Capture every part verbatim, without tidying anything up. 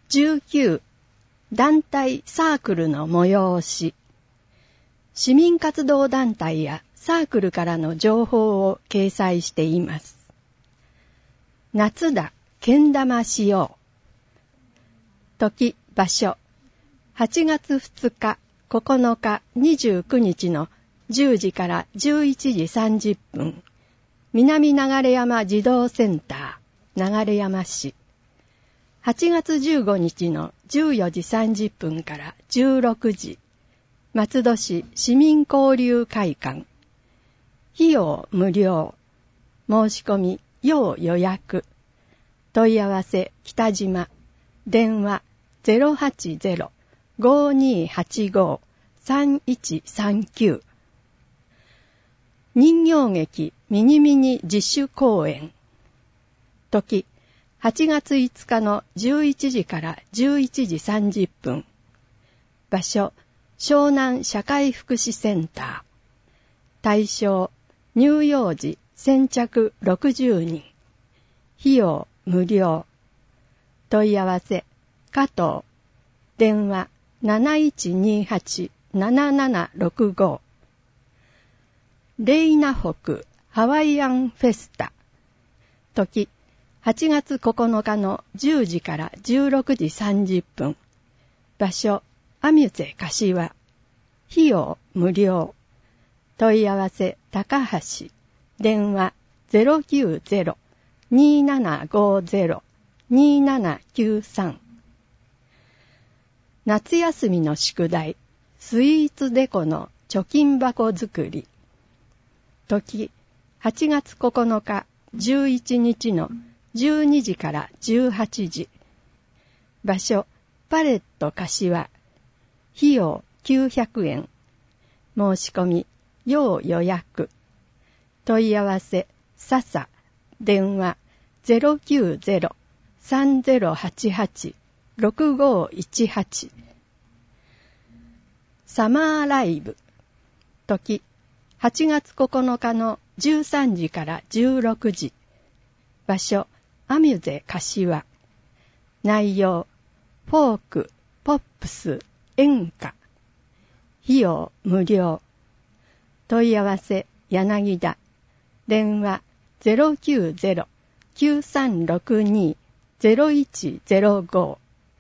じゅうきゅう団体サークルの催し。市民活動団体やサークルからの情報を掲載しています。夏だ、けん玉しよう。時、場所。はちがつふつか、ここのか、にじゅうくにちのじゅうじからじゅういちじさんじゅっぷん。南流山児童センター、流山市。はちがつじゅうごにちのじゅうよじさんじゅっぷんからじゅうろくじ。松戸市市民交流会館。費用無料。申し込み要予約。問い合わせ北島。電話 ゼロはちゼロ ごーにーはちごー さんいちさんきゅう。人形劇ミニミニ自主公演。時はちがついつかのじゅういちじからじゅういちじさんじゅっぷん。場所湘南社会福祉センター。対象乳幼児先着ろくじゅうにん。費用無料。問い合わせ加藤。電話 なないちにはち ななななろくご。レイナ北ハワイアンフェスタ。時はちがつここのかのじゅうじからじゅうろくじさんじゅっぷん。場所アミュゼ柏。費用無料。問い合わせ高橋。電話 ゼロきゅうゼロ にーななごーゼロ にーななきゅうさん。夏休みの宿題スイーツデコの貯金箱作り。時はちがつここのかじゅういちにちのじゅうにじからじゅうはちじ。場所パレット柏。費用きゅうひゃくえん。申し込み要予約。問い合わせ笹。電話 ゼロきゅうゼロ さんゼロはちはち ろくごーいちはち。サマーライブ。時はちがつここのかのじゅうさんじからじゅうろくじ。場所アミュゼ柏。内容フォーク、ポップス、演歌。費用無料。問い合わせ柳田。電話 ゼロきゅうゼロ きゅうさんろくに ゼロいちゼロご。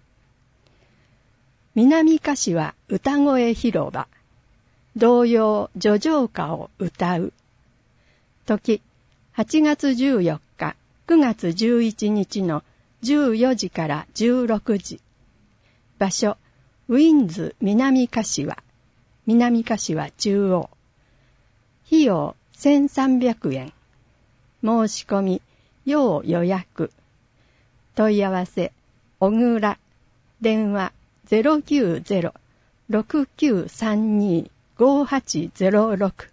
南柏歌声広場。童謡叙情歌を歌う。時はちがつじゅうよっかくがつじゅういちにちのじゅうよじからじゅうろくじ。場所ウィンズ南柏。南柏中央。費用せんさんびゃくえん。申し込み要予約。問い合わせ小倉。電話 ゼロきゅうゼロ ろくきゅうさんに ごはちゼロろく。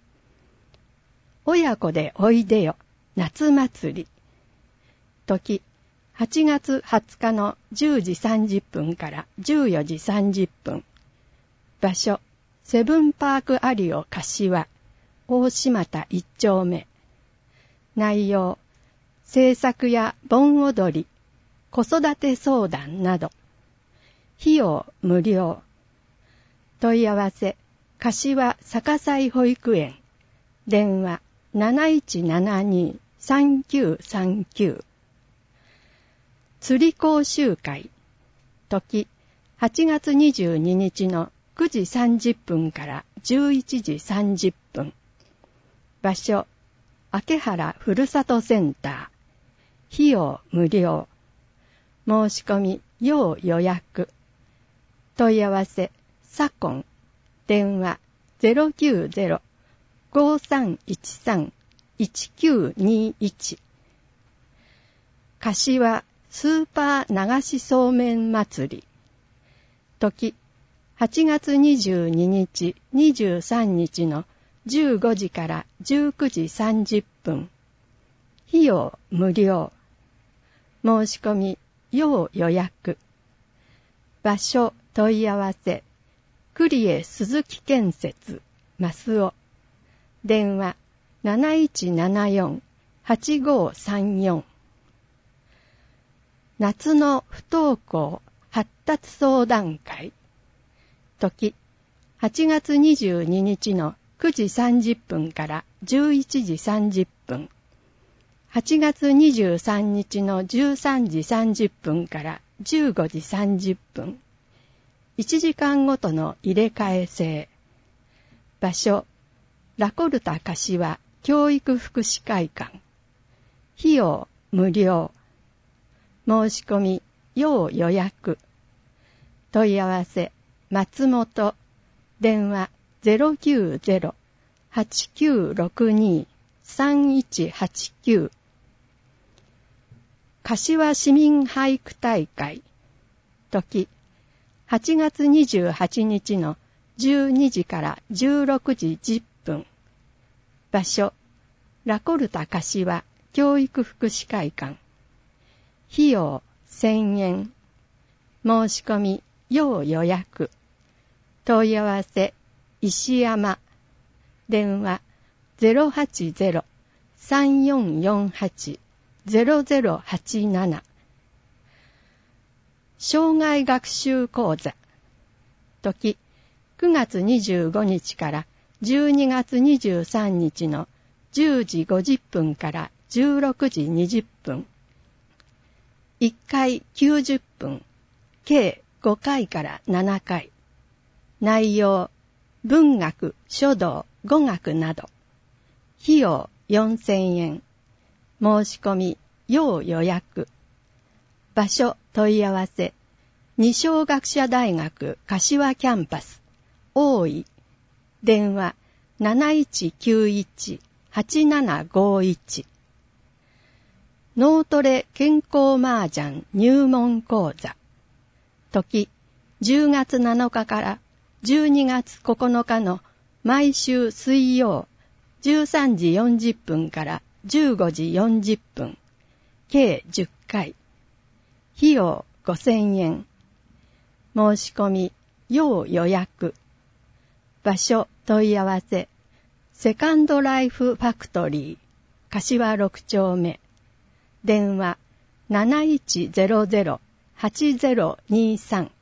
親子でおいでよ夏祭り。時はちがつはつかのじゅうじさんじゅっぷんからじゅうよじさんじゅっぷん。場所セブンパークアリオ柏。大島田一丁目。内容制作や盆踊り、子育て相談など。費用無料。問い合わせ柏坂西保育園。電話 なないちななに さんきゅうさんきゅう。釣り講習会。時はちがつにじゅうににちのくじさんじゅっぷんからじゅういちじさんじゅっぷん。場所明原ふるさとセンター。費用無料。申し込み要予約。問い合わせ左近。電話 ゼロきゅうゼロ ごさんいちさん いちきゅうにいち。柏スーパー流しそうめん祭り。時はちがつにじゅうににち、にじゅうさんにちのじゅうごじからじゅうくじさんじゅっぷん。費用無料。申し込み要予約。場所問い合わせ栗江鈴木建設増尾。電話 なないちななよん はちごーさんよん。夏の不登校達相談会。時、はちがつにじゅうににちのくじさんじゅっぷんからじゅういちじさんじゅっぷん。はちがつにじゅうさんにちのじゅうさんじさんじゅっぷんからじゅうごじさんじゅっぷん。いちじかんごとの入れ替え制。場所、ラコルタ柏教育福祉会館。費用無料。申し込み要予約。問い合わせ松本。電話 ゼロきゅうゼロ はちきゅうろくに さんいちはちきゅう。柏市民俳句大会。時、はちがつにじゅうはちにちのじゅうにじからじゅうろくじじゅっぷん。場所、ラコルタ柏教育福祉会館。費用せんえん。申し込み要予約。問い合わせ石山。電話 ゼロはちゼロ さんよんよんはち ゼロゼロはちなな。障害学習講座。時、くがつにじゅうごにちからじゅうにがつにじゅうさんにちのじゅうじごじゅっぷんからじゅうろくじにじゅっぷん。いっかいきゅうじゅっぷん、計ごかいからななかい。内容、文学、書道、語学など。費用よんせんえん。申し込み要予約。場所問い合わせ二松学舎大学柏キャンパス大井。電話 なないちきゅういち はちななごいち。脳トレ健康麻雀入門講座。時、じゅうがつなのかからじゅうにがつここのかの毎週水曜じゅうさんじよんじゅっぷんからじゅうごじよんじゅっぷん。計じゅっかい。費用ごせんえん。申し込み要予約。場所問い合わせセカンドライフファクトリー柏ろくちょうめ。電話 なないちゼロゼロ はちゼロにさん。